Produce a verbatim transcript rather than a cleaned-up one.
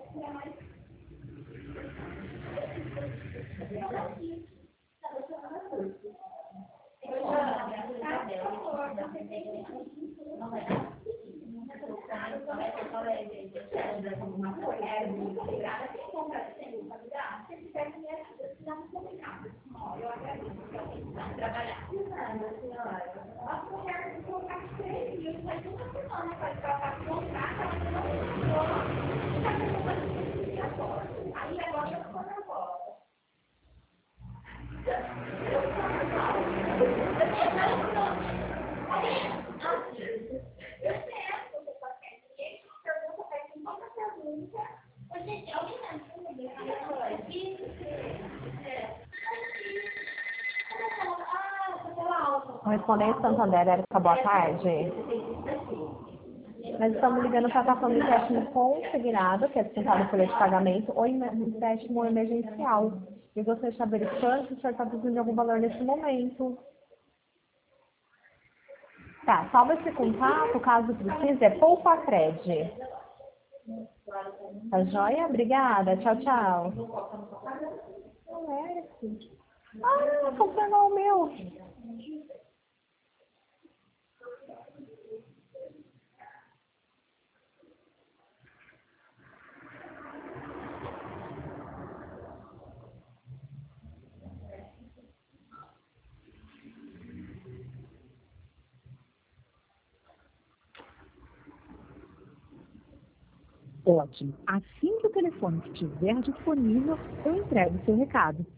Correspondente Santander, Érica, boa tarde. Nós estamos ligando para a questão do empréstimo consignado, que é descontado folha de pagamento, ou empréstimo emergencial. Eu gostaria de saber quanto o senhor está precisando de algum valor nesse momento. Tá, salva esse contato, caso precise, é Poupacred. Tá joia? Obrigada. Tchau, tchau. Ah, funcionou o meu. Ótimo. Assim que o telefone estiver disponível, eu entrego o seu recado.